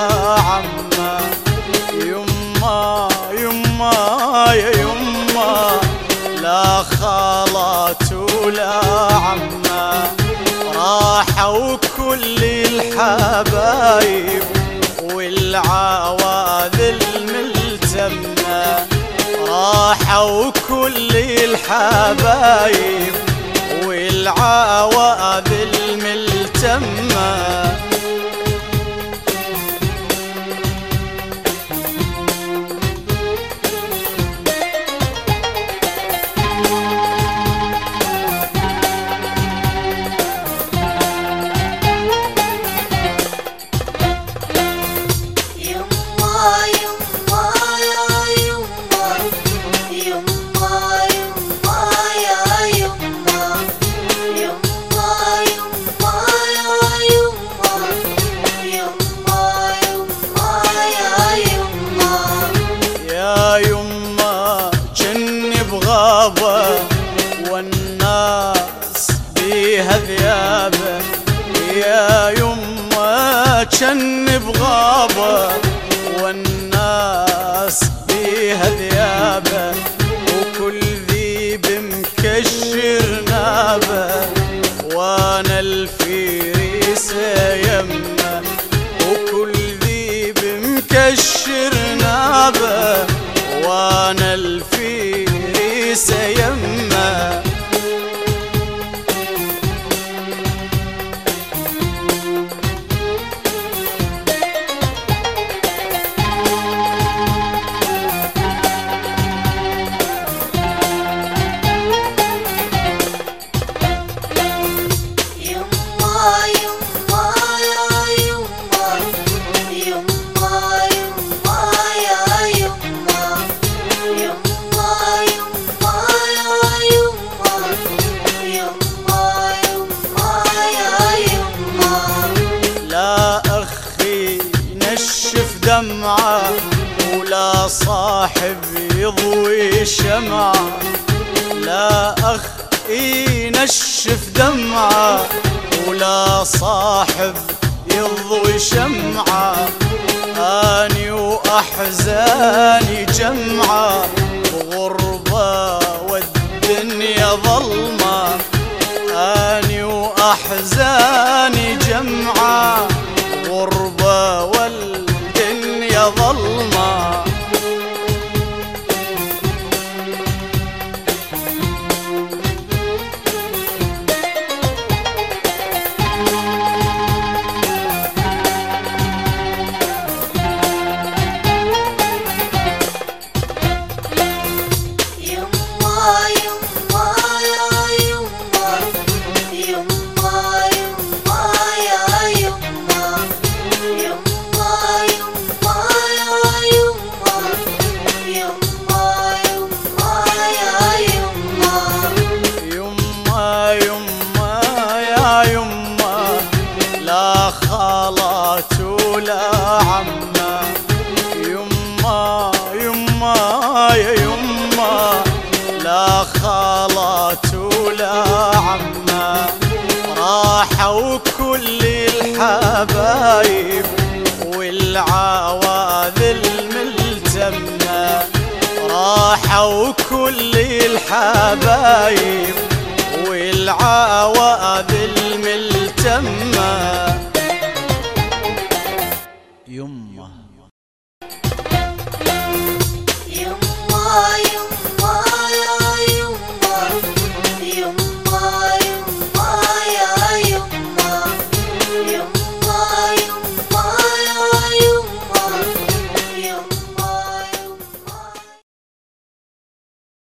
عمه. يما يما يا يما لا خالات ولا عمه، راحوا كل الحبايب والعواذل ملتمه، راحوا كل الحبايب والعواذل ملتمه. والناس بيها ذيابه، يا يما جن بغابه والناس بيها ذيابه، وكل ذيب مكشر نابه وانا الفريسه يمه، وكل ذيب مكشر نابه وانا الفريسه يمه. دمعة ولا صاحب يضوي شمعة، لا أخ ينشف دمعة ولا صاحب يضوي شمعة، أني وأحزاني جمعة وغربة والدنيا ظلمة، أني وأحزاني جمعة غربة والدنيا ظلمة. خالات ولا عمه، يما يما يا يما لا خالات ولا عمه، راحوا كل الحبايب والعواذل ملتمه، راحوا كل الحبايب والعواذل ملتمه. يما